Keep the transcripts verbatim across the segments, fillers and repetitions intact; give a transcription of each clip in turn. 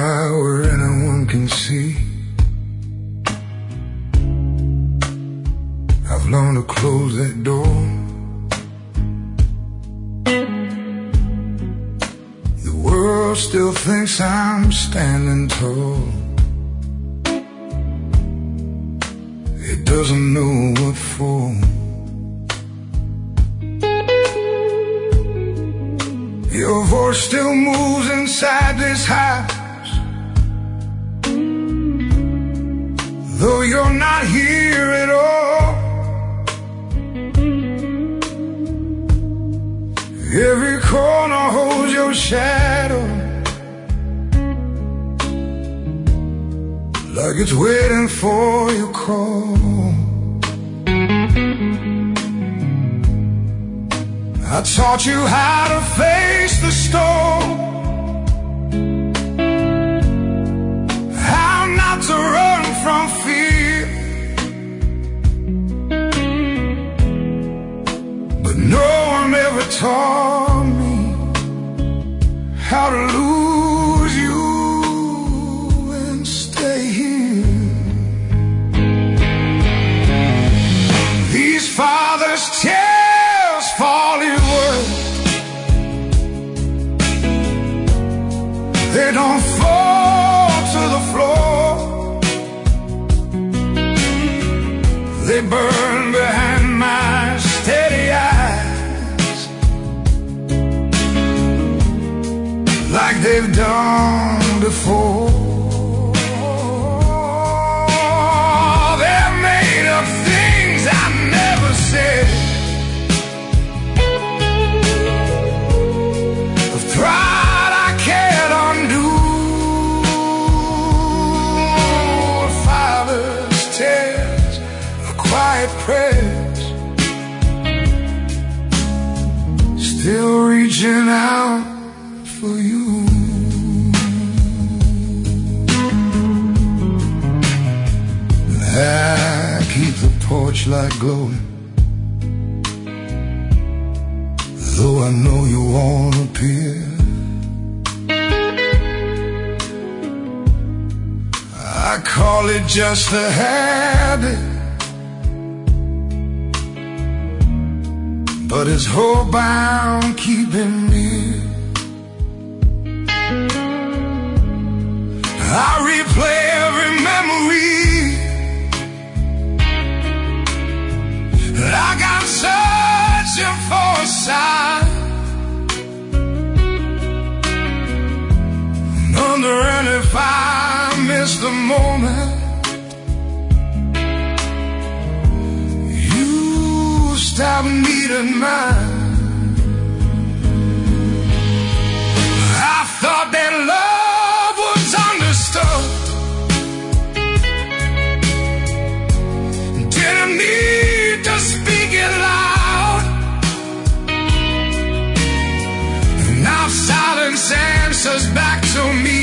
by where anyone can see. I've learned to close that door. The world still thinks I'm standing tall. It doesn't know what for. Your voice still moves inside this house, though you're not here at all. Every corner holds your shadow, like it's waiting for your call. I taught you how to face the storm, how not to run from fear, but no one ever taught me how to lose you and stay here. These fathers tears fall in words, they don't fall to the floor, they burn behind my steady eyes, like they've done before. They're made of things I never said, of pride I can't undo. A father's tears, a quiet prayers, still reaching out for you. I keep the porch light glowing, though I know you won't appear. I call it just a habit, but it's hope I'm keeping near. I replay every memory, like I'm searching for a sign, wondering if I missed the moment you stopped needing mine. I thought that love was understood, didn't need to speak it loud. Now silence answers back to me,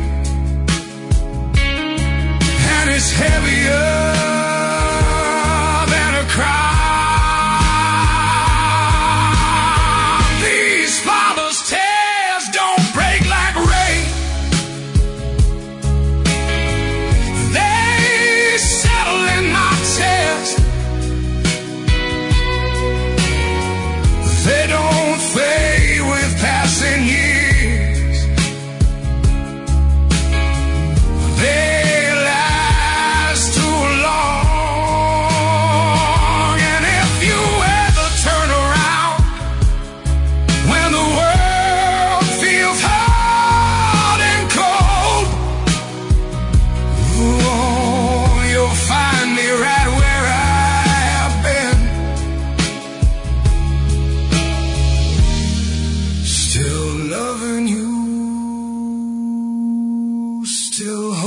and it's heavier than a crowd. These fathers' tears don't break like rain, they settle in my chest, they don't fade with passing years, they last too long. And if you ever turn around when the world feels hard and cold, oh, you'll find me right where I have been, still loving you, still